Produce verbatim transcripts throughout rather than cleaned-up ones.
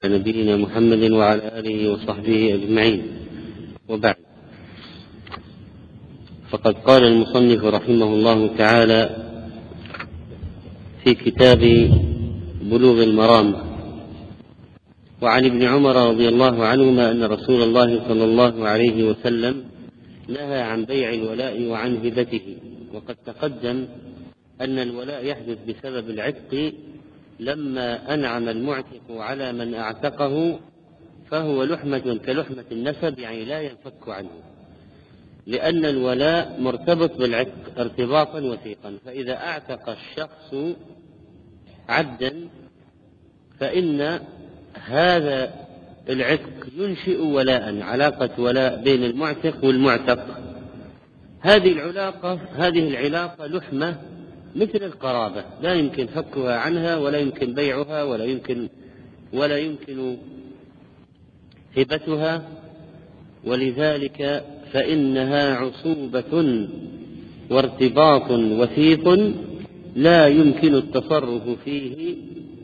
نبينا محمد وعلى آله وصحبه أجمعين، وبعد، فقد قال المصنف رحمه الله تعالى في كتاب بلوغ المرام: وعن ابن عمر رضي الله عنهما أن رسول الله صلى الله عليه وسلم نهى عن بيع الولاء وعن هبته. وقد تقدم أن الولاء يحدث بسبب العتق، لما أنعم المعتق على من أعتقه فهو لحمة كلحمة النسب، يعني لا ينفك عنه، لأن الولاء مرتبط بالعتق ارتباطا وثيقا. فإذا أعتق الشخص عبدا فإن هذا العتق ينشئ ولاء، علاقة ولاء بين المعتق والمعتق. هذه العلاقة هذه العلاقة لحمة مثل القرابة، لا يمكن فكها عنها، ولا يمكن بيعها، ولا يمكن ولا يمكن هبتها، ولذلك فإنها عصوبة وارتباط وثيق لا يمكن التصرف فيه.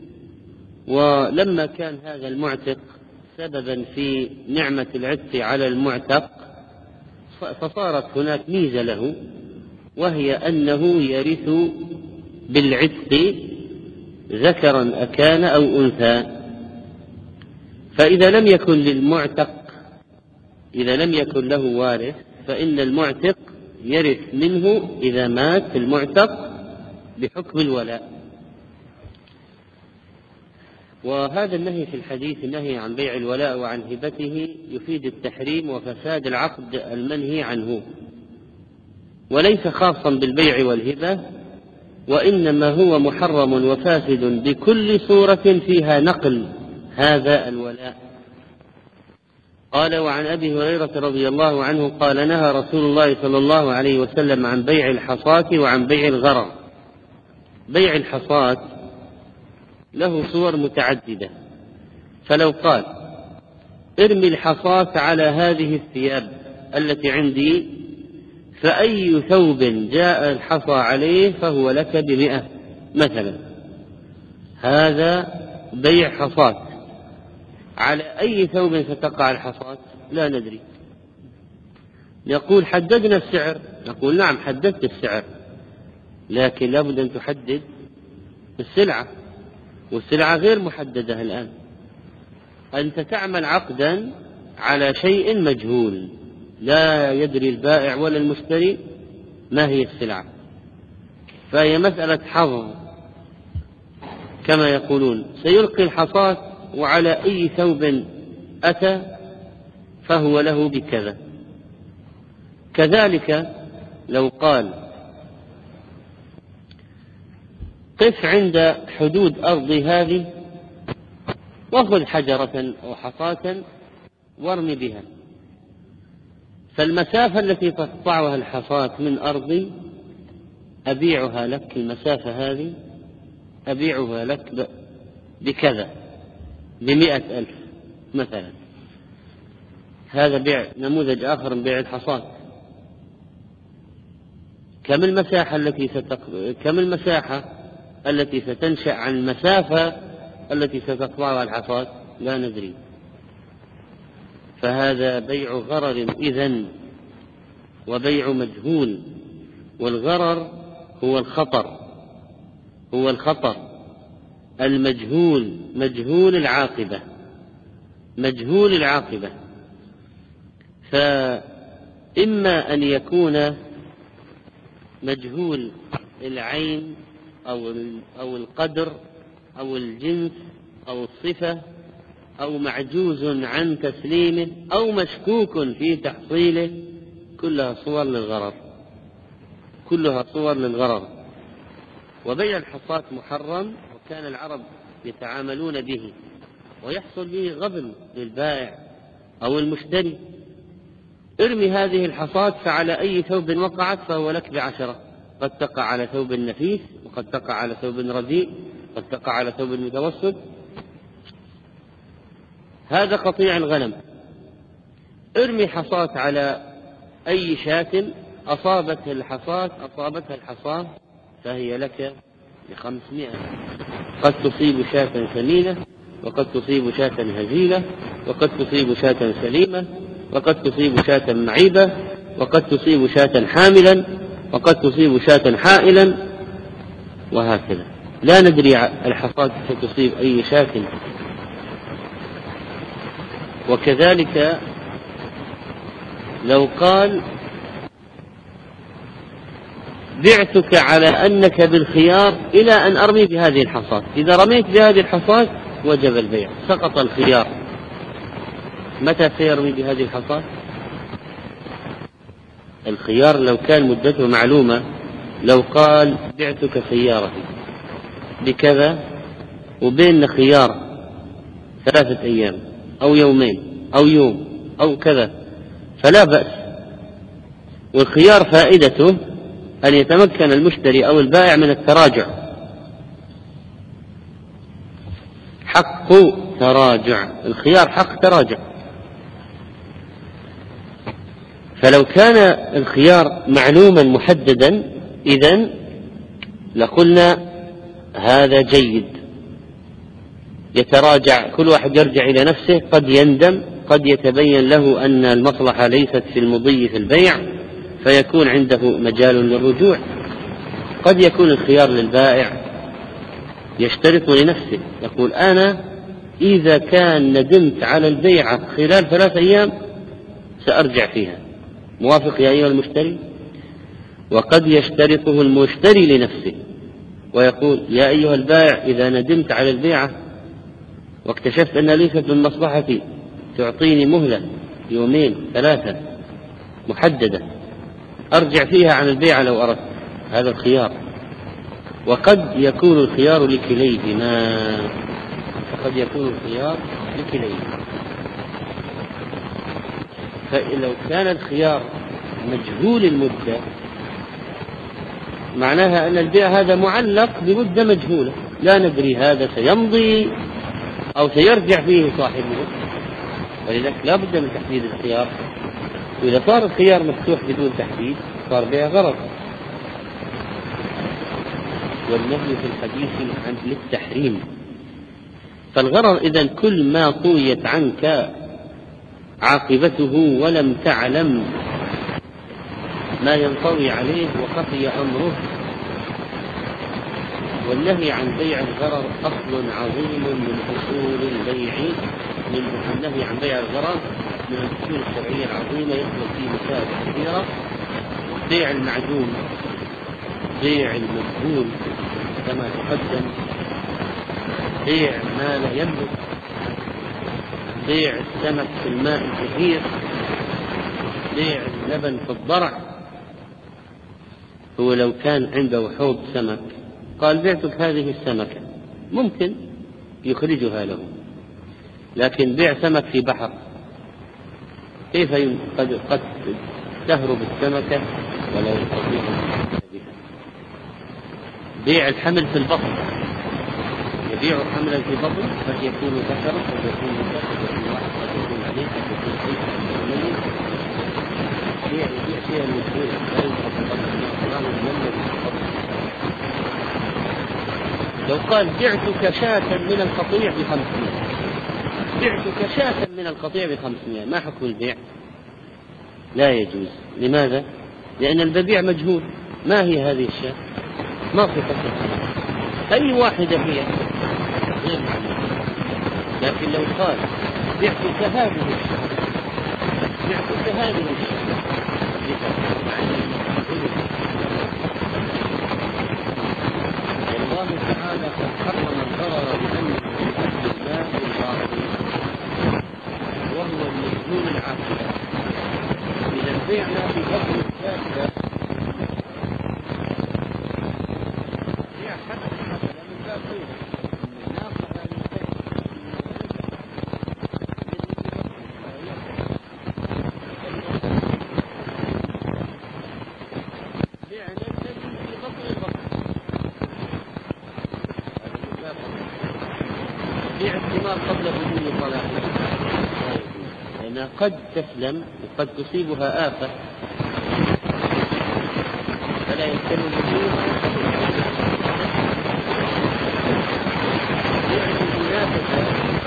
ولما كان هذا المعتق سببا في نعمة العتق على المعتق، فصارت هناك ميزة له، وهي أنه يرث بالعتق ذكرا أكان أو أنثى. فإذا لم يكن للمعتق إذا لم يكن له وارث فإن المعتق يرث منه إذا مات المعتق بحكم الولاء. وهذا النهي في الحديث، النهي عن بيع الولاء وعن هبته، يفيد التحريم وفساد العقد المنهي عنه، وليس خاصا بالبيع والهبة، وإنما هو محرم وفاسد بكل صورة فيها نقل هذا الولاء. قال: وعن أبي هريرة رضي الله عنه قال: نهى رسول الله صلى الله عليه وسلم عن بيع الحصاة وعن بيع الغرر. بيع الحصاة له صور متعددة، فلو قال: ارمي الحصاة على هذه الثياب التي عندي، فأي ثوب جاء الحصى عليه فهو لك بمئة مثلا، هذا بيع حصاة. على أي ثوب ستقع الحصاة لا ندري. يقول: حددنا السعر، نقول: نعم حددت السعر، لكن لابد أن تحدد السلعة، والسلعة غير محددة الآن. أنت تعمل عقدا على شيء مجهول، لا يدري البائع ولا المشتري ما هي السلعة، فهي مسألة حظ كما يقولون. سيلقي الحصاة وعلى أي ثوب أتى فهو له بكذا. كذلك لو قال: قف عند حدود أرضي هذه وخذ حجرة أو حصاة وارمي بها، فالمسافة التي تقطعها الحصاة من أرضي أبيعها لك، المسافة هذه أبيعها لك بكذا، بمئة ألف مثلا. هذا بيع نموذج آخر من بيع الحصاة. كم المساحة التي ستق... كم المساحة التي ستنشأ عن المسافة التي ستقطعها الحصاة لا ندري، فهذا بيع غرر إذن، وبيع مجهول. والغرر هو الخطر هو الخطر المجهول، مجهول العاقبة مجهول العاقبة فإما أن يكون مجهول العين أو أو القدر أو الجنس أو الصفة، أو معجوز عن تسليمه، أو مشكوك في تحصيله، كلها صور للغرر كلها صور للغرر وبيع الحصاة محرم، وكان العرب يتعاملون به، ويحصل به غبن للبائع أو المشتري. ارمي هذه الحصاة فعلى أي ثوب وقعت فهو لك بعشرة، قد تقع على ثوب نفيس، وقد تقع على ثوب رديء، قد تقع على ثوب متوسط. هذا قطيع الغنم. ارمي حصاة على أي شاة أصابتها الحصاة أصابتها الحصاة فهي لك بخمسمائة. قد تصيب شاة ثمينة وقد تصيب شاة هزيلة، وقد تصيب شاة سليمة، وقد تصيب شاة معيبة، وقد تصيب شاة حاملا، وقد تصيب شاة حائلا، وهكذا. لا ندري الحصاد ستصيب أي شاة. وكذلك لو قال بعتك على أنك بالخيار إلى أن أرمي بهذه الحصاد، إذا رميت بهذه الحصاد وجب البيع، سقط الخيار. متى سيرمي بهذه الحصاد؟ الخيار لو كان مدته معلومة، لو قال بعتك سيارتي بكذا وبين خيار ثلاثة أيام أو يومين أو يوم أو كذا فلا بأس. والخيار فائدته أن يتمكن المشتري أو البائع من التراجع، حق تراجع، الخيار حق تراجع. فلو كان الخيار معلوما محددا إذن لقلنا هذا جيد، يتراجع كل واحد يرجع إلى نفسه، قد يندم، قد يتبين له أن المصلحة ليست في المضي في البيع فيكون عنده مجال للرجوع. قد يكون الخيار للبائع يشترط لنفسه، يقول أنا إذا كان ندمت على البيعة خلال ثلاث أيام سأرجع فيها، موافق يا أيها المشتري؟ وقد يشترطه المشتري لنفسه ويقول يا أيها البائع إذا ندمت على البيعة واكتشفت أنها ليست من مصلحتي تعطيني مهلة يومين ثلاثة محددة أرجع فيها عن البيعة لو أردت. هذا الخيار. وقد يكون الخيار لكليهما، قد يكون الخيار لكليهما. فلو كان الخيار مجهول المدة معناها أن البيع هذا معلق بمدة مجهولة، لا ندري هذا سيمضي أو سيرجع فيه صاحبه، ولذلك لا بد من تحديد الخيار. وإذا صار الخيار مفتوح بدون تحديد صار بيع غرض. والنهي في الحديث عن للتحريم. فالغرض إذن كل ما طويت عنك عاقبته ولم تعلم ما ينطوي عليه وخفي أمره. والنهي عن بيع الغرر أصل عظيم من أصول البيع، من النهي عن بيع الغرر من الأصول الشرعية العظيمة يدخل فيه مسائل كثيرة. بيع المعدوم، بيع المجهول كما تقدم، بيع ما لا يملك، بيع السمك في الماء الكثير، بيع اللبن في الضرع. هو لو كان عنده حوض سمك قال بعتك هذه السمكة ممكن يخرجها له، لكن بيع سمك في بحر كيف قد, قد تهرب السمكة ولا يستطيع بها. بيع الحمل في البطن، يبيع حملا في بطن قد يكون ذكرا قد يكون ذكرا قد يكون واحد قد يكون عليه قد يكون شيء قد يكون بيع يبيع شيئا مجهولا لا يمكن لو قال بعتك شاة من القطيع بخمسمائة، بعتك شاة من القطيع بخمسمائة، ما حكم البيع؟ لا يجوز. لماذا؟ لأن البيع مجهول. ما هي هذه الشاة؟ ما صفتها؟ أي واحدة هي؟ غير معلومة. لكن لو قال بعتك هذه الشاة، بعتك هذه الشاة والله تعالى قد حرم الضرر بأنه من أجل الله الباطل وهو المجنون العاقل. إذا بعنا في فضل الشاة بيع حتى مثلا من باب من الناقة بيع الثمار قبل بدون صلاحها لأنها قد تسلم وقد تصيبها آفة فلا يمكن بدونها. بيع المنافسة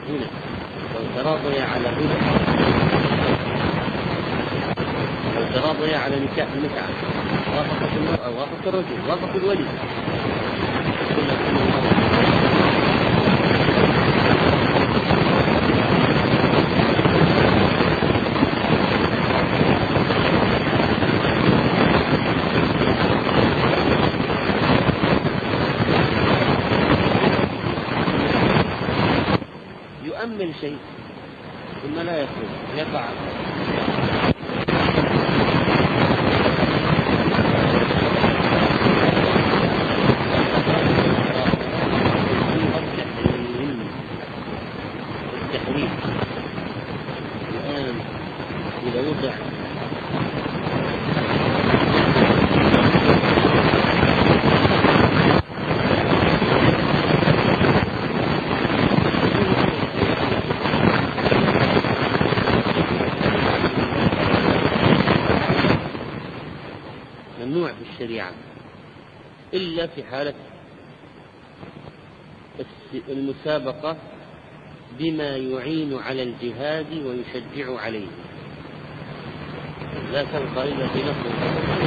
هنا لو تراضي على هنا، لو تراضي على نكاح المتعة، وافقت المرأة وافق الرجل وافق الولي، يؤمن شيء ثم لا يخرج يقع. التحريم الآن إذا وضع ممنوع في الشريعة إلا في حالة المسابقة بما يعين على الجهاد ويشجع عليه، لا تبقى إلا في نصر.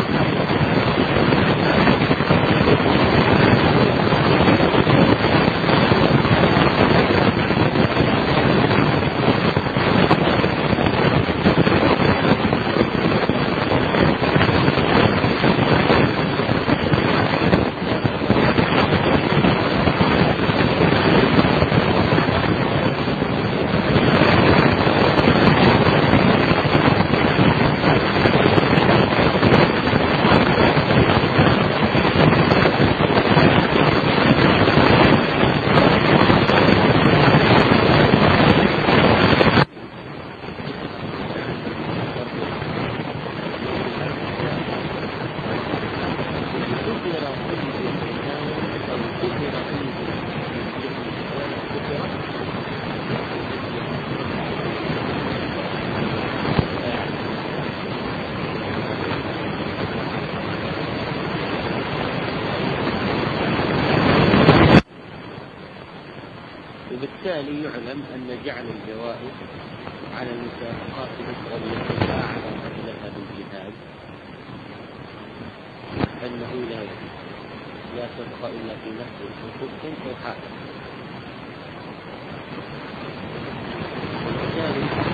وبالتالي يعلم أن جعل الجوائز على المسابقات الأخرى التي لا علاقة لها بالجهاد أنه لا لا تبقى إلا في نفس الحكم أو حاكم. وبالتالي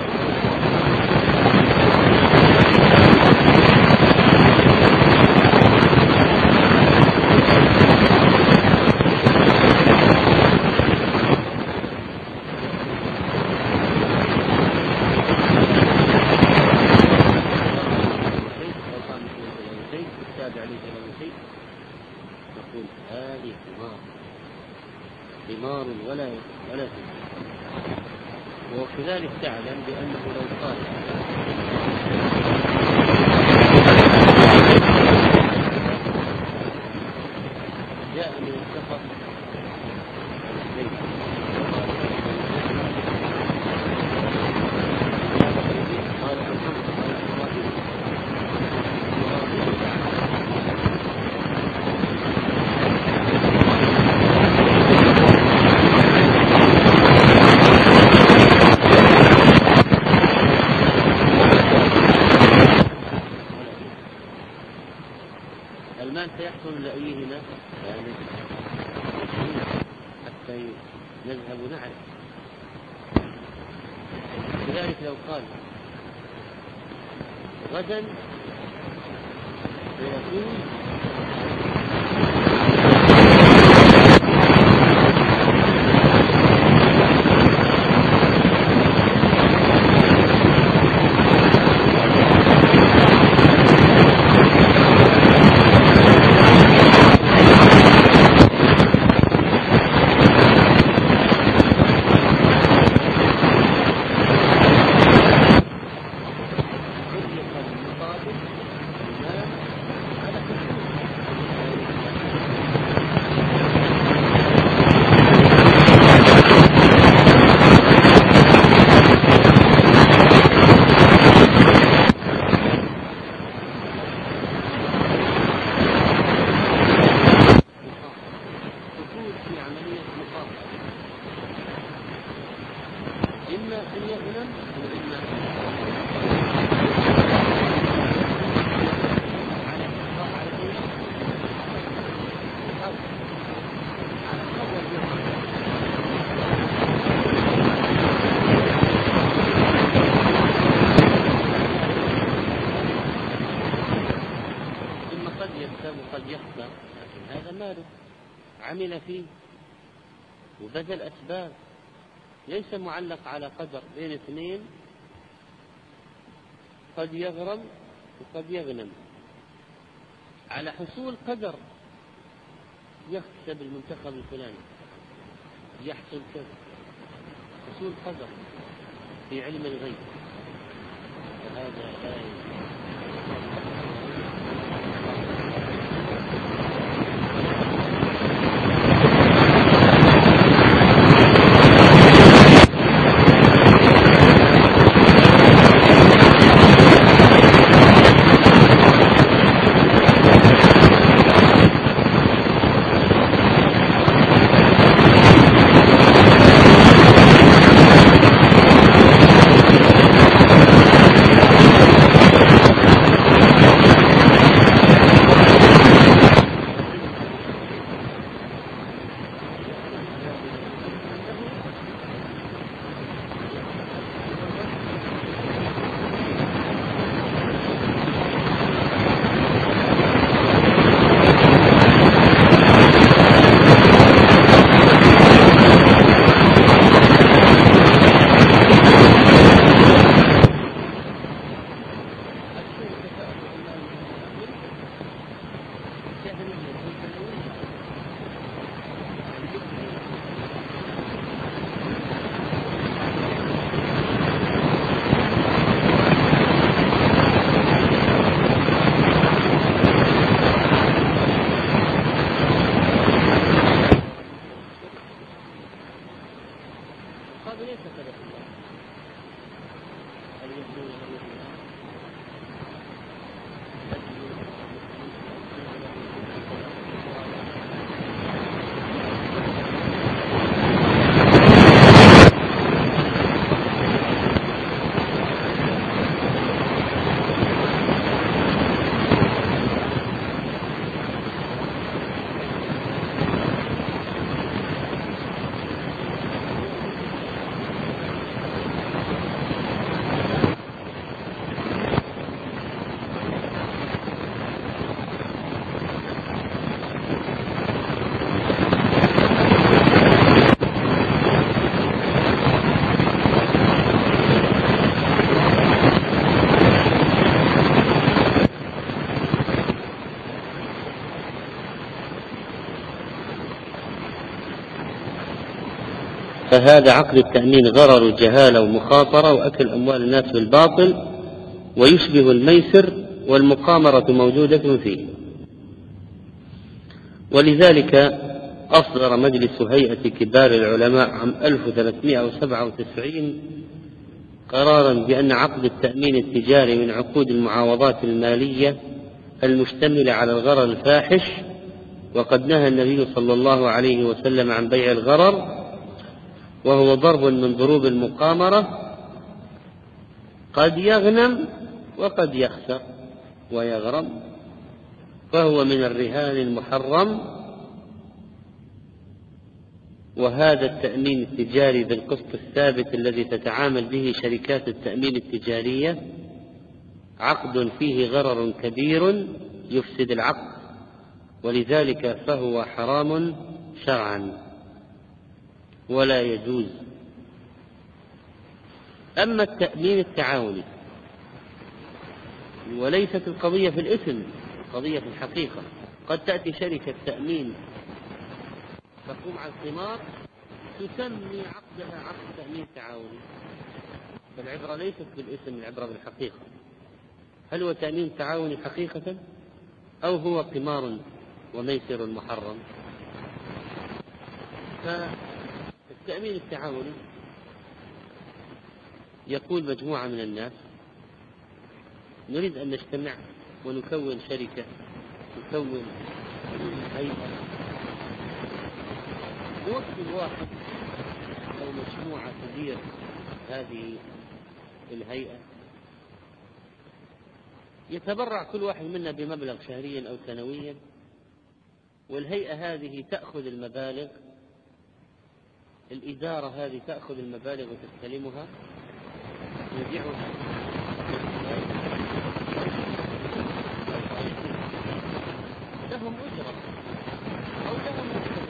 نقول هذه ثمار ثمار ولا ولا ثمار. وكذلك تعلم بأنه لو قال جاء من السفر قال المال سيحصل لأيهما يعني حتى نذهب نعرف. لذلك لو قال غدا سيكون علق المقابل المال على كل إما أن يغنم وإما على ثم قد يكسب وقد يخسر، لكن هذا ماله عمل فيه وبذل أسباب، ليس معلق على قدر بين اثنين، قد يغرم وقد يغنم على حصول قدر، يكسب المنتخب الفلاني يحصل كذا، حصول قدر في علم الغيب، وهذا لا يجوز. فهذا عقد التأمين غرر وجهالة ومخاطرة وأكل أموال الناس بالباطل، ويشبه الميسر، والمقامرة موجودة فيه. ولذلك أصدر مجلس هيئة كبار العلماء عام ألف وثلاثمائة وسبعة وتسعين قرارا بأن عقد التأمين التجاري من عقود المعاوضات المالية المشتملة على الغرر الفاحش، وقد نهى النبي صلى الله عليه وسلم عن بيع الغرر، وهو ضرب من ضروب المقامرة، قد يغنم وقد يخسر ويغرم، فهو من الرهان المحرم. وهذا التأمين التجاري بالقسط الثابت الذي تتعامل به شركات التأمين التجارية عقد فيه غرر كبير يفسد العقد، ولذلك فهو حرام شرعا ولا يجوز. أما التأمين التعاوني، وليست القضية في الإثم، القضية في الحقيقة. قد تأتي شركة تأمين تقوم على الثمار تسمي عقدها عقد تأمين تعاوني، فالعبرة ليست بالإثم، العبرة بالحقيقة. هل هو تأمين تعاوني حقيقة أو هو قمار وميسر محرم؟ فالتأمين التعاوني يقول مجموعة من الناس نريد أن نجتمع ونكون شركة، نكون هيئة، وقت واحد أو مجموعة تدير هذه الهيئة يتبرع كل واحد منا بمبلغ شهريا أو سنويا، والهيئة هذه تأخذ المبالغ، الإدارة هذه تأخذ المبالغ وتستلمها وتودعها لهم أجرة أو لهم أجرة.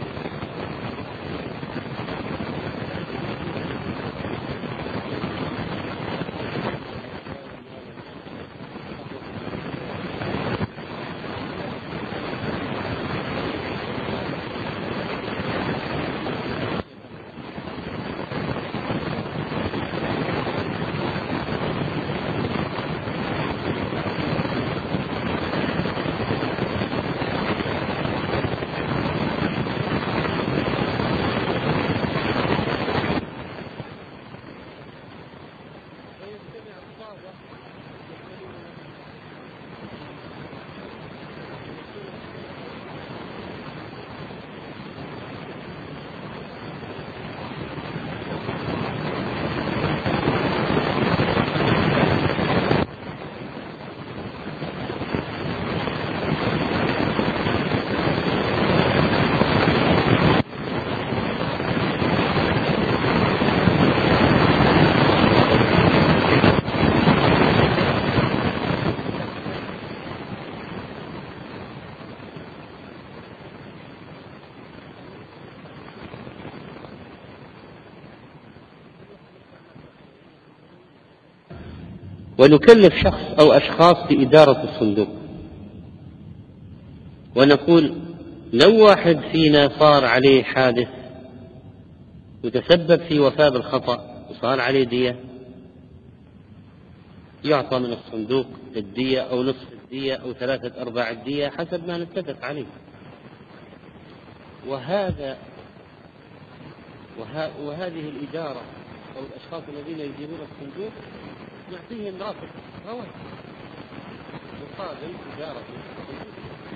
ونكلف شخص أو أشخاص بإدارة الصندوق، ونقول لو واحد فينا صار عليه حادث وتسبب في وفاة بالخطأ وصار عليه دية، يعطى من الصندوق الدية أو نصف الدية أو ثلاثة أرباع الدية حسب ما نتفق عليه. وهذا وه... وهذه الإدارة أو الأشخاص الذين يديرون الصندوق نعطيهم راتب رواتب مقابل إدارة الصندوق.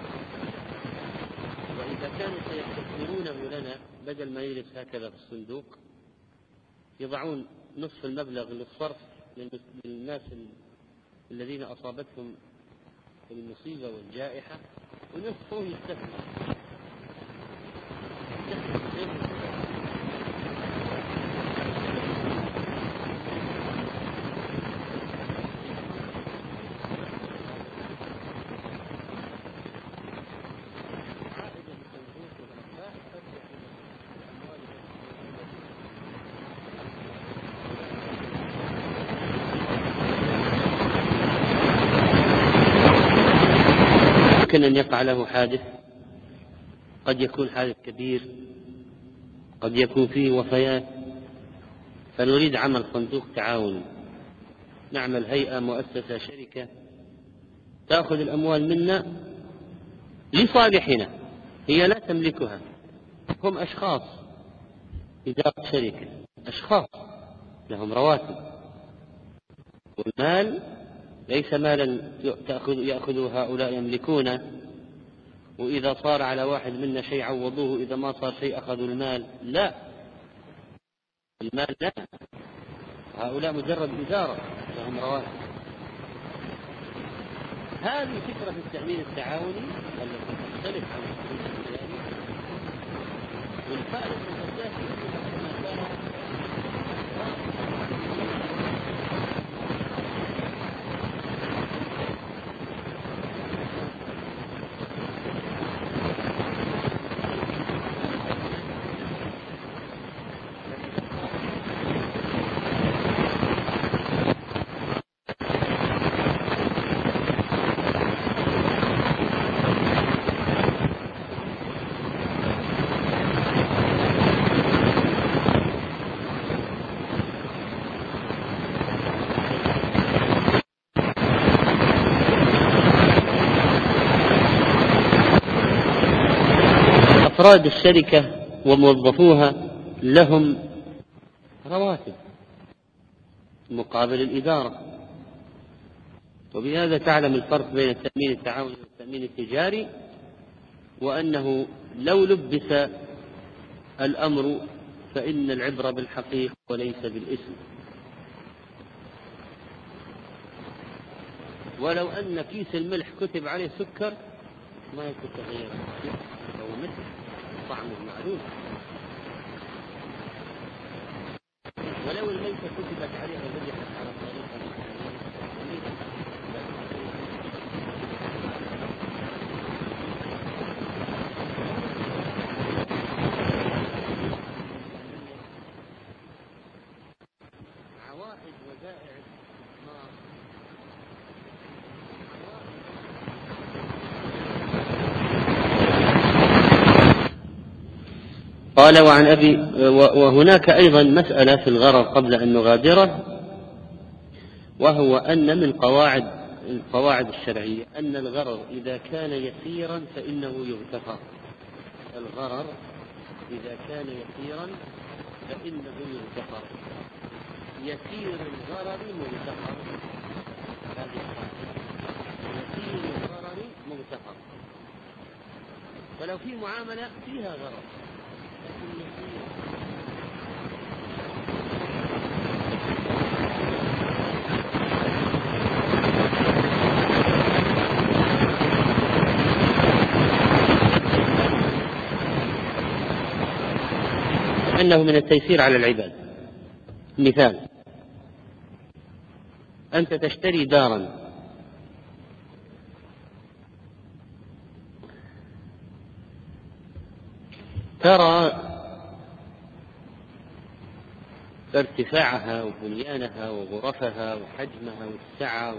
وإذا كانوا سيستثمرونه لنا بدل ما يجلس هكذا في الصندوق يضعون نصف المبلغ للصرف للناس الذين أصابتهم المصيبة والجائحة، ونصفه يستثمر. يمكن أن يقع له حادث، قد يكون حادث كبير، قد يكون فيه وفيات، فنريد عمل صندوق تعاون، نعمل هيئة مؤسسة شركة تأخذ الأموال منا لصالحنا، هي لا تملكها، هم أشخاص إدارة شركة، أشخاص لهم رواتب، والمال ليس مالا يأخذ هؤلاء يملكونه، وإذا صار على واحد منا شيء عوضوه، إذا ما صار شيء أخذوا المال، لا، المال لا، هؤلاء مجرد إدارة لهم رواتب. هذه فكرة التأمين التعاوني التي تختلف عن التأمين التجاري، والفائدة الأساسية ما كان أفراد الشركة وموظفوها لهم رواتب مقابل الإدارة. وبهذا تعلم الفرق بين التأمين التعاوني والتأمين التجاري، وأنه لو لبس الأمر فإن العبرة بالحقيقة وليس بالاسم. ولو أن كيس الملح كتب عليه سكر ما يكون تغير أو مثل طعمه معلوم. ولو الميتة كتبت عليها ذبحت على طريقة عوائد وزائع الاستثمار. قال وعن أبي، وهناك أيضا مسألة في الغرر قبل أن نغادره، وهو أن من قواعد القواعد الشرعية أن الغرر إذا كان يسيرا فإنه يغتفر. الغرر إذا كان يسيرا فإنه يغتفر. يسير الغرر مغتفر. هذه يسير الغرر مغتفر. فلو في معاملة فيها غرر لكن يسير أنه من التيسير على العباد. مثال: أنت تشتري دارا ترى ارتفاعها وبنيانها وغرفها وحجمها والسعة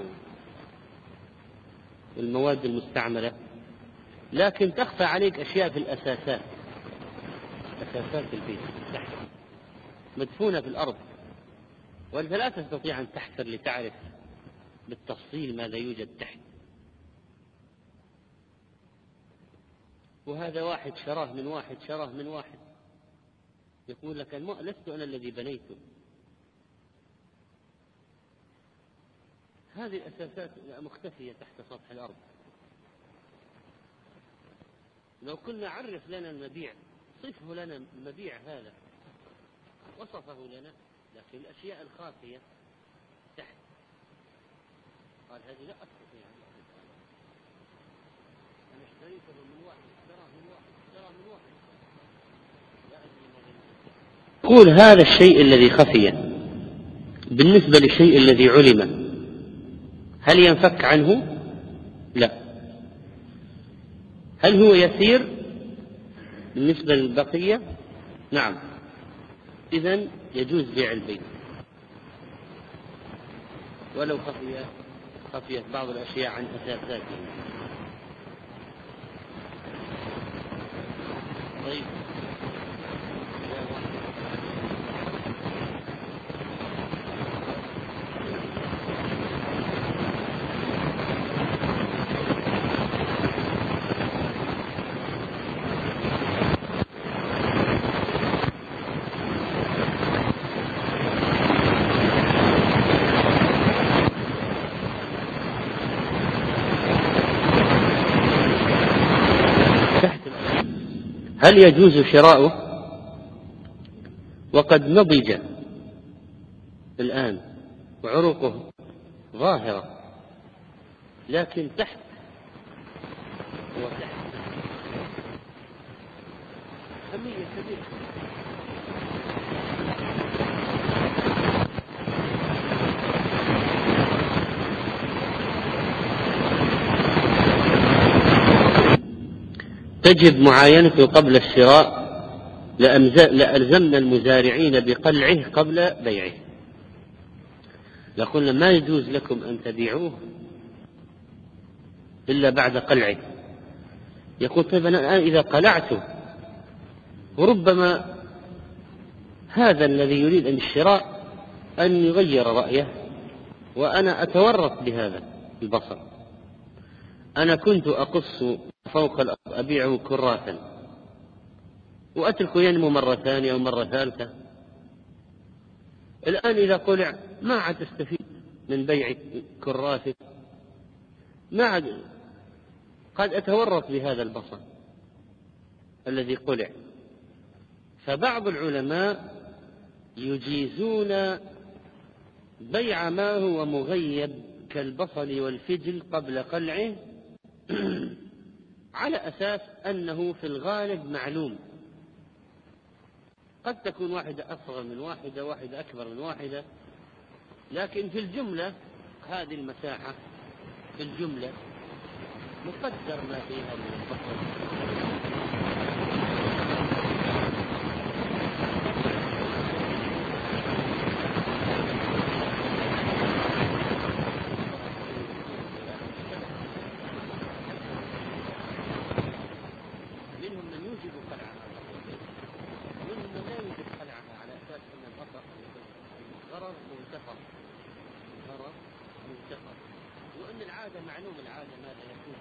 والمواد المستعملة، لكن تخفى عليك أشياء في الأساسات، أساسات البيت تحت مدفونة في الأرض، وأنت لا تستطيع أن تحفر لتعرف بالتفصيل ماذا يوجد تحت. وهذا واحد شراه من واحد شراه من واحد يقول لك لست أنا الذي بنيته. هذه الأساسات مختفية تحت سطح الأرض. لو كنا عرف لنا المبيع، صفه لنا المبيع هذا، وصفه لنا، لكن الأشياء الخافية تحت قال هذه لا أستطيع أن أعرف. أنا اشتريته من واحد اشتراه من واحد اشتراه من واحد لا أدري ماذا يقول. هذا الشيء الذي خفي بالنسبة للشيء الذي علم هل ينفك عنه؟ لا. هل هو يسير بالنسبة للبقية؟ نعم. إذن يجوز بيع البيت ولو خفي خفيت بعض الأشياء عن أساساته. طيب هل يجوز شراؤه وقد نضج الآن وعروقه ظاهرة، لكن تحت وتحت حمية كبيرة؟ تجب معاينته قبل الشراء، لألزمنا المزارعين بقلعه قبل بيعه. لقلنا ما يجوز لكم أن تبيعوه إلا بعد قلعه. يقول طيب أنا الآن إذا قلعته وربما هذا الذي يريد أن الشراء أن يغير رأيه وأنا أتورط بهذا البصر. أنا كنت أقص فوق الأرض أبيعه كراثا وأتركه ينمو مرة ثانية ومرة ثالثة. الآن إذا قلع ما عاد تستفيد من بيع كراثك، ما عاد قد أتورط بهذا البصر الذي قلع. فبعض العلماء يجيزون بيع ما هو مغيب كالبصل والفجل قبل قلعه على أساس أنه في الغالب معلوم. قد تكون واحدة أصغر من واحدة، واحدة أكبر من واحدة، لكن في الجملة هذه المساحة في الجملة مقدر ما فيها من البصل. منهم من يوجب قلعها ومنهم من لا يوجب قلعها على أساس أن البصل غرض منتفض غرض منتفض وأن العادة معلوم العادة ماذا يكون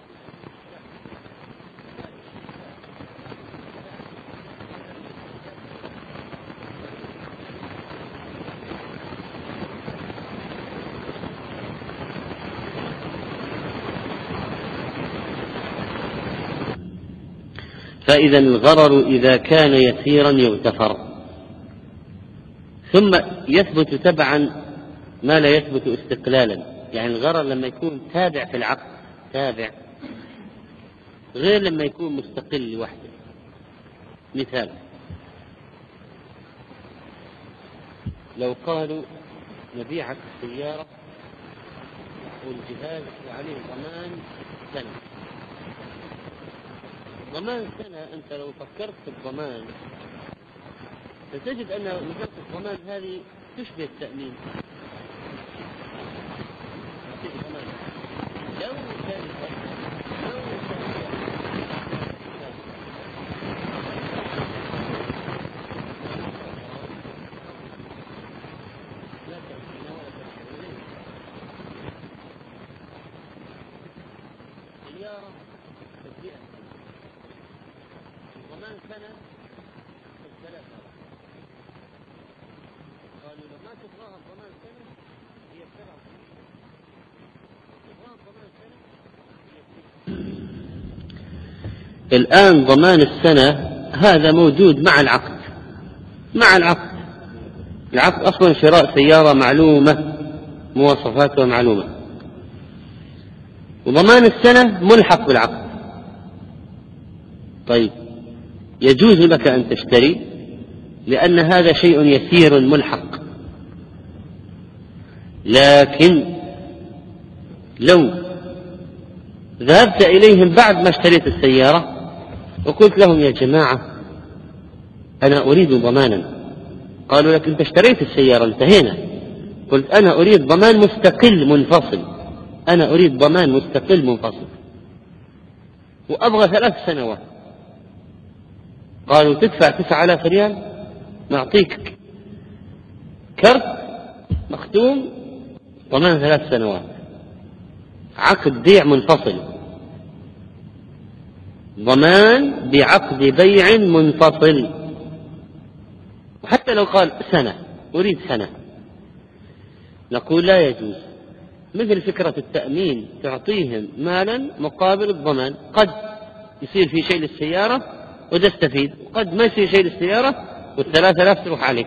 فإذا الغرر إذا كان يسيرا يغتفر. ثم يثبت تبعا ما لا يثبت استقلالا، يعني الغرر لما يكون تابع في العقد تابع غير لما يكون مستقل لوحده. مثال: لو قالوا نبيعك السيارة والجهاز وعليه ضمان سنة. ضمان سنة، أنت لو فكرت في الضمان ستجد أن مسألة الضمان هذه تشبه التأمين. لو كان لو سيارة تبيع ضمان سنة ثلاثة، قالوا لو ما تبغاها ضمان سنة هي سبعة، تبغاها ضمان سنة هي. الآن ضمان السنة هذا موجود مع العقد، مع العقد العقد أصلا شراء سيارة معلومة مواصفاتها معلومة، وضمان السنة ملحق بالعقد. طيب يجوز لك أن تشتري لأن هذا شيء يسير ملحق، لكن لو ذهبت إليهم بعد ما اشتريت السيارة وقلت لهم يا جماعة أنا أريد ضمانا، قالوا لك أنت اشتريت السيارة انتهينا، قلت أنا أريد ضمان مستقل منفصل، أنا أريد ضمان مستقل منفصل وأبغى ثلاث سنوات، قالوا تدفع تسعة آلاف ريال نعطيك كرت مختوم ضمان ثلاث سنوات، عقد بيع منفصل، ضمان بعقد بيع منفصل. وحتى لو قال سنة أريد سنة نقول لا يجوز، مثل فكرة التأمين تعطيهم مالا مقابل الضمان، قد يصير في شيء للسيارة وتستفيد، وقد ما يصير شيء للسيارة والثلاثة آلاف تروح عليك.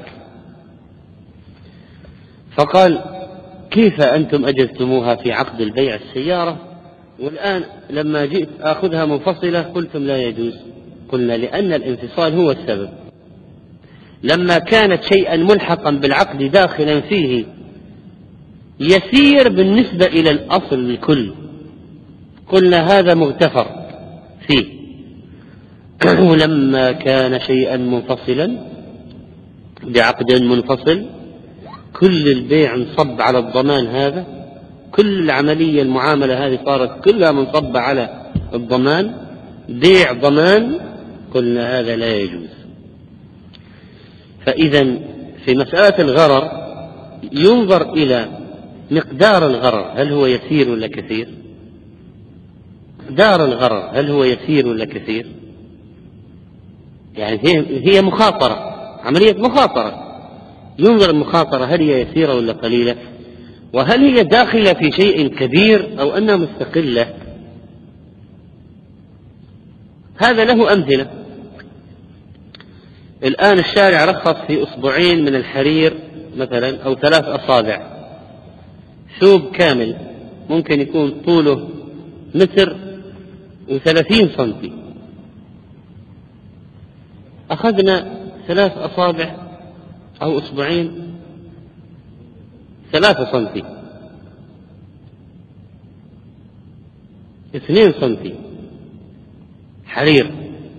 فقال كيف أنتم أجزتموها في عقد البيع السيارة والآن لما جئت آخذها منفصلة قلتم لا يجوز؟ قلنا لأن الانفصال هو السبب، لما كانت شيئا ملحقا بالعقد داخلا فيه يسير بالنسبة إلى الأصل الكل قلنا هذا مغتفر فيه. ولما كان شيئا منفصلا بعقد منفصل كل البيع انصب على الضمان هذا، كل العملية المعاملة هذه صارت كلها منصبة على الضمان، بيع ضمان، قلنا هذا لا يجوز. فإذا في مسألة الغرر ينظر إلى مقدار الغرر، هل هو يسير ولا كثير؟ مقدار الغرر هل هو يسير ولا كثير؟ يعني هي, هي مخاطرة، عملية مخاطرة، ينظر المخاطرة هل هي يسيرة ولا قليلة، وهل هي داخلة في شيء كبير أو أنها مستقلة. هذا له أمثلة. الآن الشارع رخص في أصبعين من الحرير مثلا أو ثلاث أصابع، ثوب كامل ممكن يكون طوله متر وثلاثين سنتي، أخذنا ثلاث أصابع أو أصبعين ثلاثة سنتي، اثنين سنتي حرير.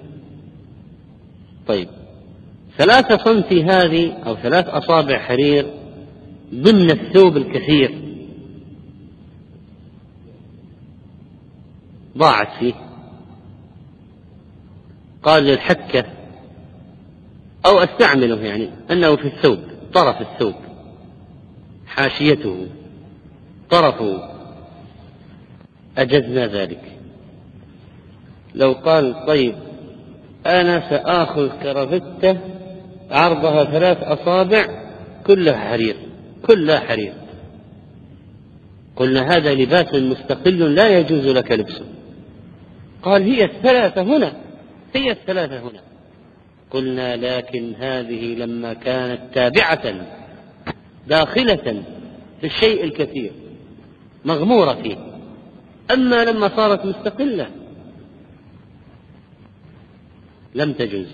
طيب ثلاثة سنتي هذه أو ثلاث أصابع حرير ضمن الثوب الكثير ضاعت فيه، قال للحكة أو أستعمله يعني أنه في الثوب، طرف الثوب حاشيته طرفه، أجزنا ذلك. لو قال طيب أنا سآخذ كرافتة عرضها ثلاث أصابع كلها حرير كلها حرير، قلنا هذا لباس مستقل لا يجوز لك لبسه. قال هي الثلاثة هنا هي الثلاثة هنا، قلنا لكن هذه لما كانت تابعة داخلة في الشيء الكثير مغمورة فيه، أما لما صارت مستقلة لم تجوز.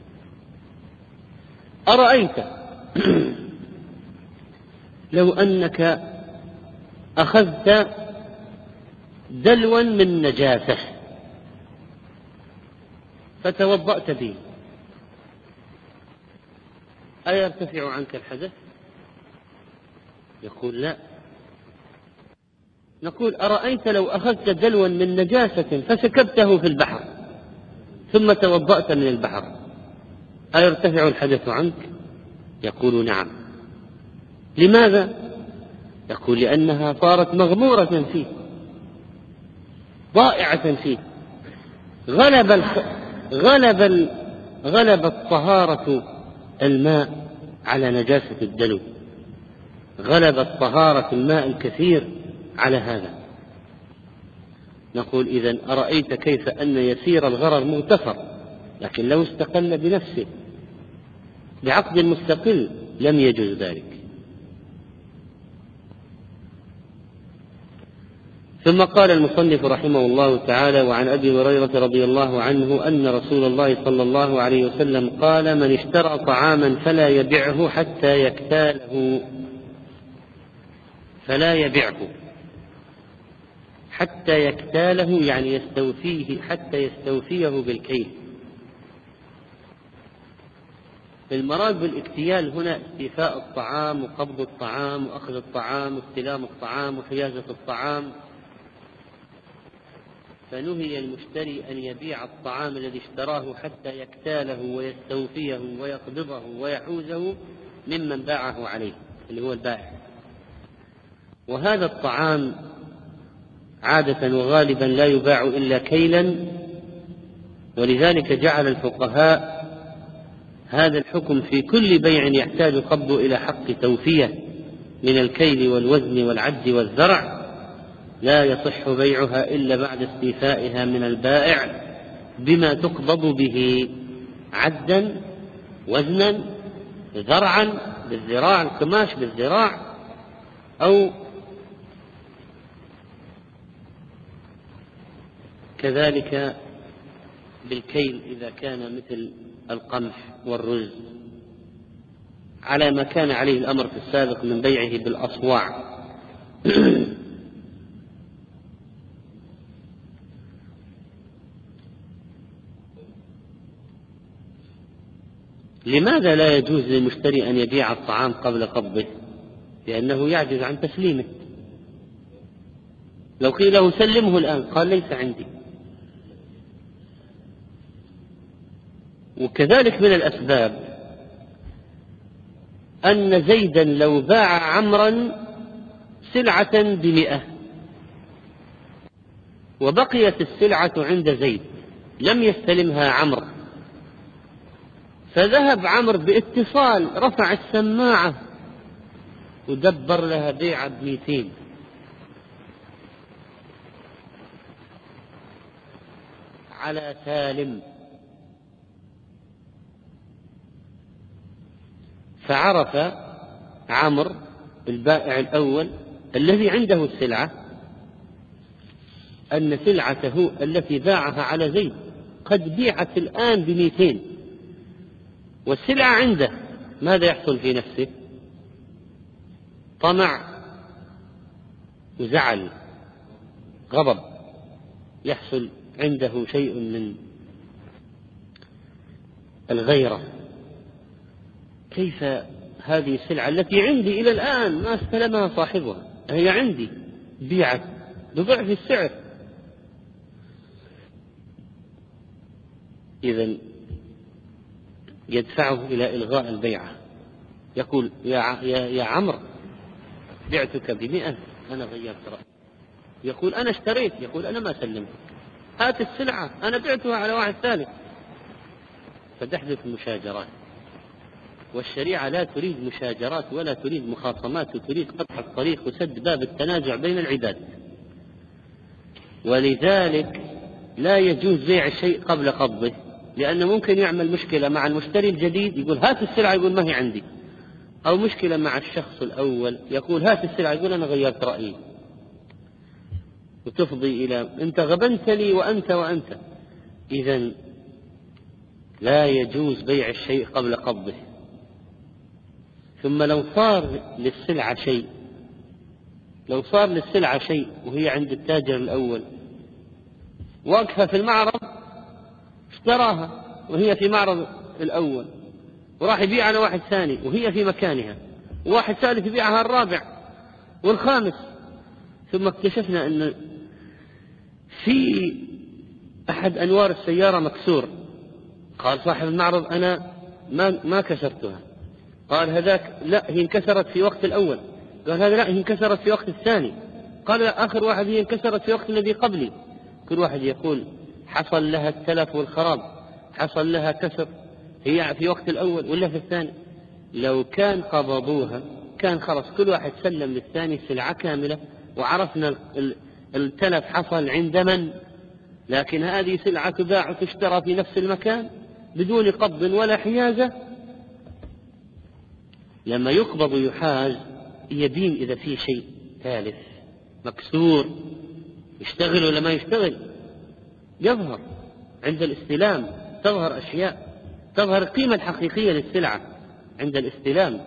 أرأيت لو أنك أخذت دلوا من نجاسة فتوضأت به، أيرتفع عنك الحدث؟ يقول لا. نقول أرأيت لو أخذت دلوا من نجاسة فسكبته في البحر ثم توضأت من البحر أيرتفع الحدث عنك؟ يقول نعم. لماذا؟ يقول لأنها صارت مغمورة فيه ضائعة فيه، غلب الخ... غلب ال... غلبت طهارة الماء على نجاسة الدلو، غلبت طهارة الماء الكثير على هذا. نقول إذن أرأيت كيف أن يسير الغرر مغتفر، لكن لو استقل بنفسه بعقد مستقل لم يجوز ذلك. ثم قال المصنف رحمه الله تعالى: وعن أبي هريرة رضي الله عنه أن رسول الله صلى الله عليه وسلم قال: من اشترى طعاما فلا يبعه حتى يكتاله فلا يبعه حتى يكتاله يعني يستوفيه حتى يستوفيه بالكيل. المراد بالاكتيال هنا استيفاء الطعام وقبض الطعام وأخذ الطعام واستلام الطعام وحيازة الطعام. فنهي المشتري أن يبيع الطعام الذي اشتراه حتى يكتاله ويستوفيه ويقبضه ويحوزه ممن باعه عليه اللي هو البائع. وهذا الطعام عادة وغالبا لا يباع إلا كيلا، ولذلك جعل الفقهاء هذا الحكم في كل بيع يحتاج قبض إلى حق توفية من الكيل والوزن والعد والذرع، لا يصح بيعها إلا بعد استيفائها من البائع بما تقبض به عدا وزنا ذرعا بالذراع القماش بالذراع، أو كذلك بالكيل إذا كان مثل القمح والرز، على ما كان عليه الأمر في السابق من بيعه بالأصواع. لماذا لا يجوز للمشتري أن يبيع الطعام قبل قبضه؟ لأنه يعجز عن تسليمه. لو قيل له سلمه الآن قال ليس عندي. وكذلك من الأسباب أن زيدا لو باع عمرا سلعة بمئة وبقيت السلعة عند زيد لم يستلمها عمرو، فذهب عمرو باتصال رفع السماعة ودبر لها بيعة بمئتين، على سالم، فعرف عمرو البائع الأول الذي عنده السلعة أن سلعته التي باعها على زيد قد بيعت الآن بمئتين والسلعة عنده، ماذا يحصل في نفسه؟ طمع وزعل، غضب، يحصل عنده شيء من الغيرة. كيف هذه السلعة التي عندي إلى الآن ما استلمها صاحبها، هي عندي بيعت بضعف السعر؟ إذن يدفعه إلى إلغاء البيعة، يقول يا, يا, يا عمرو بعتك بمئة، أنا غيرت رأيي. يقول أنا اشتريت، يقول أنا ما سلمت، هات السلعة أنا بعتها على واحد ثالث. فتحدث مشاجرات، والشريعة لا تريد مشاجرات ولا تريد مخاصمات، وتريد قطع الطريق وسد باب التنازع بين العباد. ولذلك لا يجوز بيع الشيء قبل قبضه، لأنه ممكن يعمل مشكلة مع المشتري الجديد، يقول هات السلعة، يقول ما هي عندي، أو مشكلة مع الشخص الأول، يقول هات السلعة، يقول أنا غيرت رأيي، وتفضي إلى أنت غبنتني وأنت وأنت. إذن لا يجوز بيع الشيء قبل قبضه. ثم لو صار للسلعة شيء لو صار للسلعة شيء وهي عند التاجر الأول، واقفة في المعرض، اشتراها وهي في معرض الأول، وراح يبيعها لواحد ثاني وهي في مكانها، وواحد ثالث يبيعها الرابع والخامس، ثم اكتشفنا أن في أحد أنوار السيارة مكسور. قال صاحب المعرض أنا ما, ما كسرتها. قال هذاك لا، هي انكسرت في وقت الأول. قال هذا لا، هي انكسرت في وقت الثاني. قال لا، آخر واحد هي انكسرت في وقت الذي قبلي. كل واحد يقول حصل لها التلف والخراب، حصل لها كسر، هي في وقت الأول ولا في الثاني. لو كان قبضوها كان خلص كل واحد سلم للثاني سلعة كاملة، وعرفنا التلف حصل عند من. لكن هذه سلعة تباع وتشترى في نفس المكان بدون قبض ولا حيازة. لما يقبض ويحاز يبين إذا في شيء ثالث مكسور، يشتغل ولا ما يشتغل، يظهر عند الاستلام، تظهر أشياء، تظهر القيمة الحقيقية للسلعة عند الاستلام.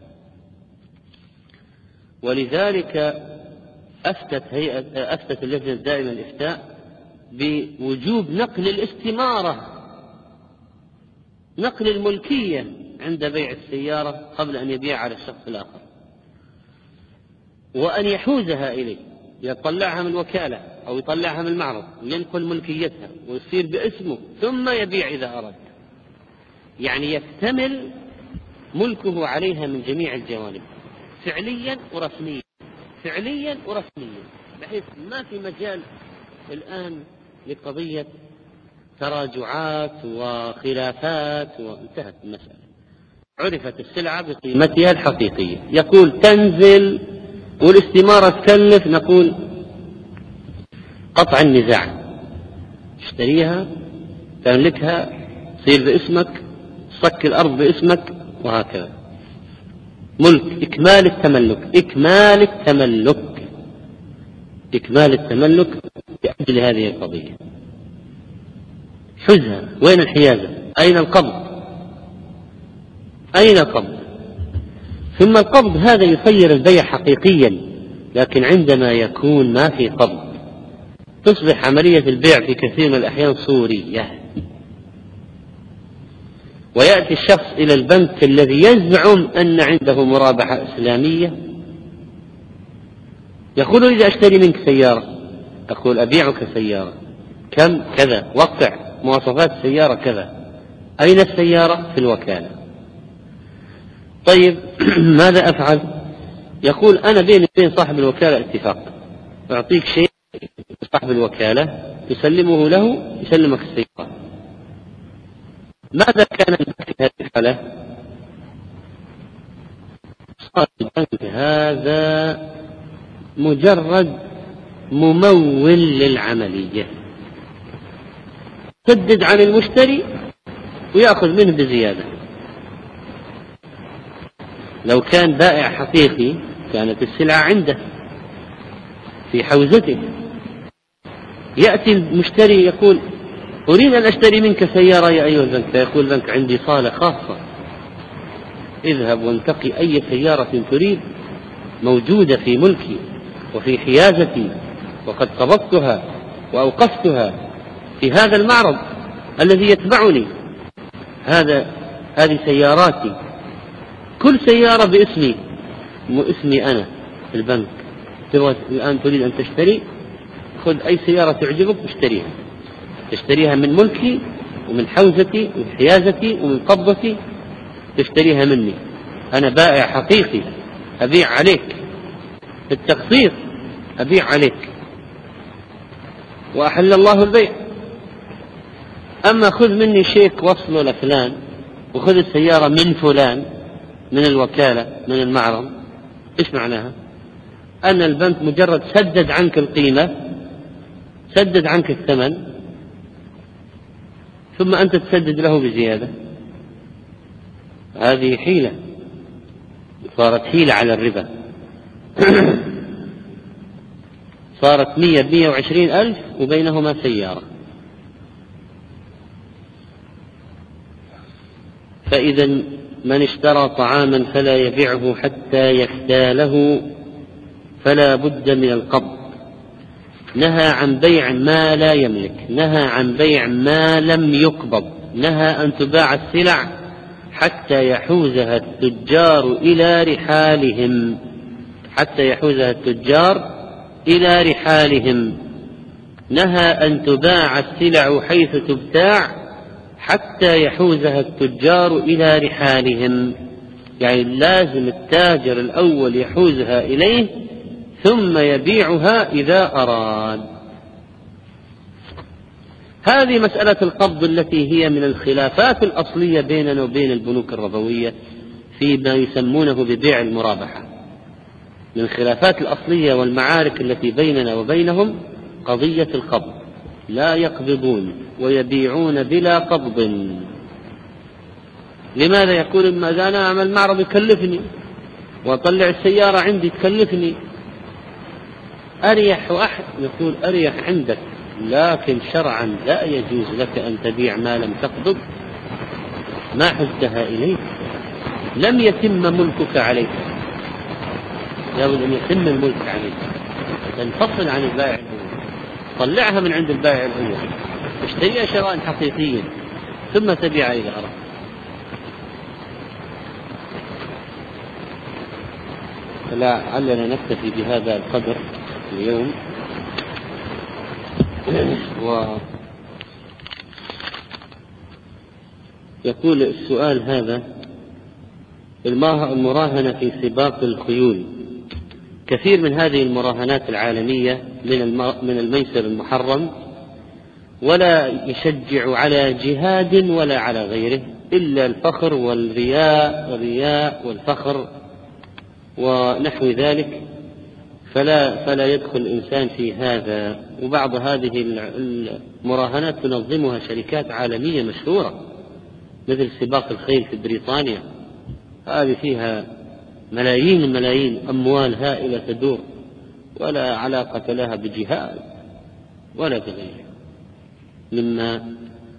ولذلك أفتت هيئة أفتت اللجنة الدائمة الإفتاء بوجوب نقل الاستمارة، نقل الملكية عند بيع السيارة قبل أن يبيع على الشخص الآخر، وأن يحوزها إليه، يطلعها من الوكالة أو يطلعها من المعرض وينقل ملكيتها ويصير باسمه ثم يبيع إذا أراد. يعني يكتمل ملكه عليها من جميع الجوانب، فعليا ورسميا، فعليا ورسميا، بحيث ما في مجال الآن لقضية تراجعات وخلافات، وانتهت المسألة. عرفت السلعة بقيمتها الحقيقية. يقول تنزل والاستمارة تكلف، نقول قطع النزاع، اشتريها تملكها، تصير باسمك، صك الأرض باسمك، وهكذا. ملك، إكمال التملك، إكمال التملك، إكمال التملك لأجل هذه القضية. حزها، وين الحيازة؟ أين القبض؟ أين القبض؟ ثم القبض هذا يصير البيع حقيقيا. لكن عندما يكون ما في قبض تصبح عملية البيع في كثير من الأحيان صورية، ويأتي الشخص إلى البنك الذي يزعم أن عنده مرابحة إسلامية، يقول إذا أشتري منك سيارة، أقول أبيعك سيارة، كم؟ كذا، وقع مواصفات السيارة كذا، أين السيارة؟ في الوكالة. طيب ماذا أفعل؟ يقول أنا بيني وبين صاحب الوكالة اتفاق، أعطيك شيء صاحب الوكالة تسلمه له، يسلمك السيارة. ماذا كان في هذه الحالة؟ صار البنك هذا مجرد ممول للعملية، يسدد عن المشتري ويأخذ منه بزيادة. لو كان بائع حقيقي كانت السلعة عنده في حوزته، يأتي المشتري يقول أريد أن أشتري منك سيارة يا أيها البنك، فيقول البنك عندي صالة خاصة، اذهب وانتقي أي سيارة تريد موجودة في ملكي وفي حيازتي، وقد قبضتها وأوقفتها في هذا المعرض الذي يتبعني، هذا هذه سياراتي، كل سيارة باسمي اسمي أنا في البنك. الآن تريد أن تشتري، خذ أي سيارة تعجبك اشتريها، تشتريها من ملكي ومن حوزتي ومن حيازتي ومن قبضتي، تشتريها مني، أنا بائع حقيقي، أبيع عليك في التقسيط، أبيع عليك وأحل الله البيع. أما خذ مني شيك وصله لفلان وخذ السيارة من فلان من الوكالة من المعرض، إيش معناها؟ أن البنك مجرد سدد عنك القيمة، سدد عنك الثمن، ثم أنت تسدد له بزيادة. هذه حيلة، صارت حيلة على الربا. صارت مية بمية وعشرين ألف وبينهما سيارة. فإذا من اشترى طعاما فلا يبيعه حتى يختاله فلا بد من القبض. نهى عن بيع ما لا يملك، نهى عن بيع ما لم يقبض، نهى أن تباع السلع حتى يحوزها التجار إلى رحالهم، حتى يحوزها التجار إلى رحالهم. نهى أن تباع السلع حيث تبتاع حتى يحوزها التجار إلى رحالهم، يعني لازم التاجر الأول يحوزها إليه ثم يبيعها إذا أراد. هذه مسألة القبض التي هي من الخلافات الأصلية بيننا وبين البنوك الربوية فيما يسمونه ببيع المرابحة. من الخلافات الأصلية والمعارك التي بيننا وبينهم قضية القبض، لا يقبضون ويبيعون بلا قبض. لماذا؟ يقول إما أنا أعمل معرض يكلفني وأطلع السيارة عندي تكلفني، أريح وأحد. يقول أريح عندك، لكن شرعا لا يجوز لك أن تبيع ما لم تقبض، ما حزتها إليك، لم يتم ملكك عليك، لابد أن يتم الملك عليك، تنفصل عن البائع الأول، طلعها من عند البائع الأول، اشتريها شراء حقيقيا ثم تبيع إلى أرض. فلعلنا نكتفي بهذا القدر اليوم. ويقول السؤال هذا: المراهنة في سباق الخيول، كثير من هذه المراهنات العالمية من الميسر المحرم، ولا يشجع على جهاد ولا على غيره إلا الفخر والرياء الرياء والفخر ونحو ذلك، فلا فلا يدخل الإنسان في هذا. وبعض هذه المراهنات تنظمها شركات عالمية مشهورة مثل سباق الخيل في بريطانيا، هذه فيها ملايين الملايين أموال هائلة تدور، ولا علاقة لها بجهاد ولا بغيره مما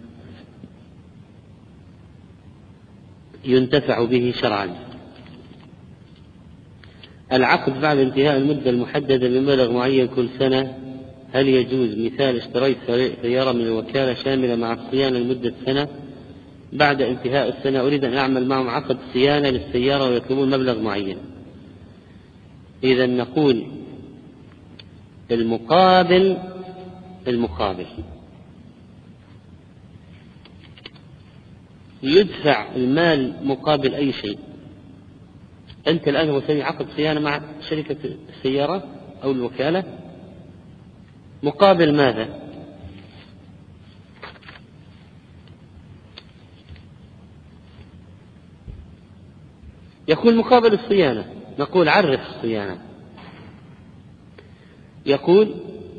ينتفع به شرعا. العقد بعد انتهاء المدة المحددة بمبلغ معين كل سنة، هل يجوز؟ مثال: اشتريت سيارة من الوكالة شاملة مع الصيانة لمدة سنة، بعد انتهاء السنة أريد أن أعمل معهم عقد صيانة للسيارة ويطلبون مبلغ معين. إذا نقول المقابل المقابل يدفع المال مقابل أي شيء. أنت الآن مسوي عقد صيانة مع شركة السيارة أو الوكالة، مقابل ماذا؟ يقول مقابل الصيانة. نقول عرف الصيانة. يقول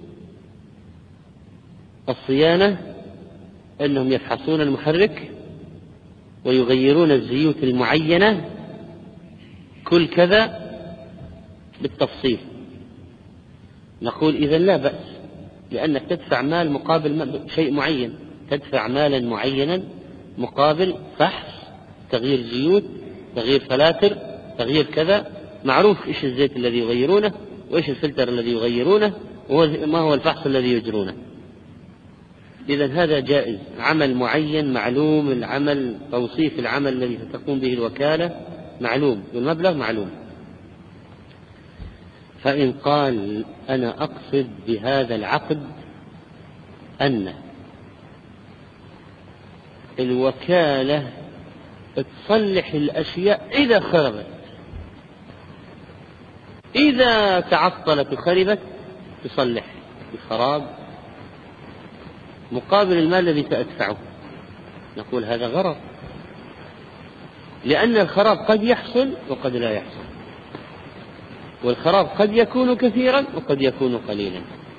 الصيانة أنهم يفحصون المحرك ويغيرون الزيوت المعينة كل كذا بالتفصيل. نقول إذن لا بأس، لأنك تدفع مال مقابل شيء معين، تدفع مالا معينا مقابل فحص، تغيير زيوت، تغيير فلاتر، تغيير كذا، معروف إيش الزيت الذي يغيرونه وإيش الفلتر الذي يغيرونه وما هو الفحص الذي يجرونه. إذن هذا جائز، عمل معين معلوم، العمل توصيف العمل الذي ستقوم به الوكالة معلوم والمبلغ معلوم. فإن قال أنا أقصد بهذا العقد أن الوكالة تصلح الأشياء إذا خربت، إذا تعطلت وخربت تصلح الخراب مقابل المال الذي سأدفعه، نقول هذا غرض، لأن الخراب قد يحصل وقد لا يحصل، والخراب قد يكون كثيرا وقد يكون قليلا.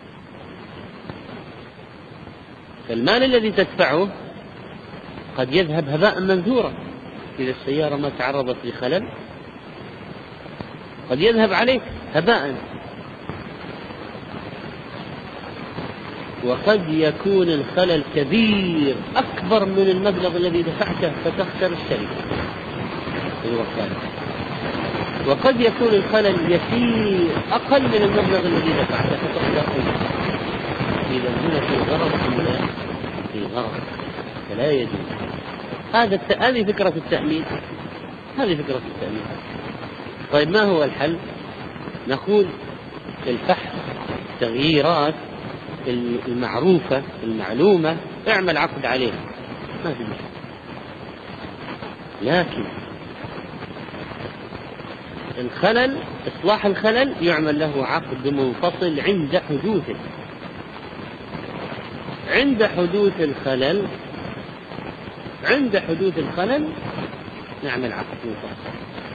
فالمال الذي تدفعه قد يذهب هباء منثورا، إذا السيارة ما تعرضت لخلل قد يذهب عليك هباء، وقد يكون الخلل كبير أكبر من المبلغ الذي دفعته فتخسر الشركة الوكالة، وقد يكون الخلل يسير أقل من المبلغ الذي دفعته فتخسر أنت. إذا هنا في غرض أم لا؟ في غرض، فلا يجوز. هذا هذه فكرة التأمين، هذه فكرة التأمين. طيب ما هو الحل؟ نقول الفحص تغييرات المعروفة المعلومة اعمل عقد عليها ما في مشكلة، لكن الخلل إصلاح الخلل يعمل له عقد منفصل عند حدوثه، عند حدوث الخلل عند حدوث الخلل نعمل عقد منفصل،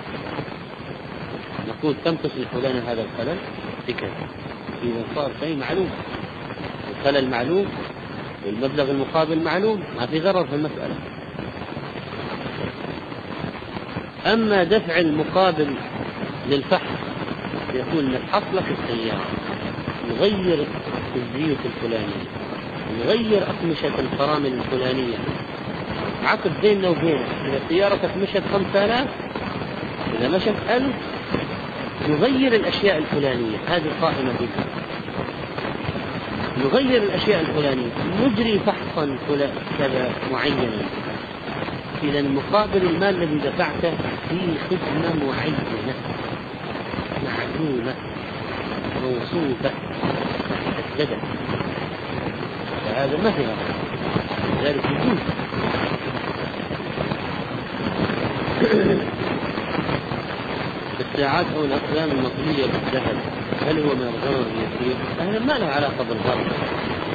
نقول كم تصلح لنا هذا الخلل بكذا، إذا صار شيء معلوم، الخلل معلوم والمبلغ المقابل معلوم، ما في غرر في المسألة. أما دفع المقابل للفحص يقول نفحص لك السيارة، نغير الزيوت الفلانية، نغير أقمشة الفرامل الفلانية، عقد بيننا وبينك، إذا سيارتك مشت خمسة آلاف، إذا مشت ألف نغير الأشياء الفلانية، هذه قائمة بك، نغير الأشياء الفلانية، نجري فحصا كذا معينا، إذا المقابل المال الذي دفعته في خدمة معينة معلومة موصوفة محددة، فهذا ما في غرض، ذلك يجوز. الساعات أو الأقلام المطلية بالذهب هل هو من الغرض اليسير؟ هذا ما له علاقة بالغرض،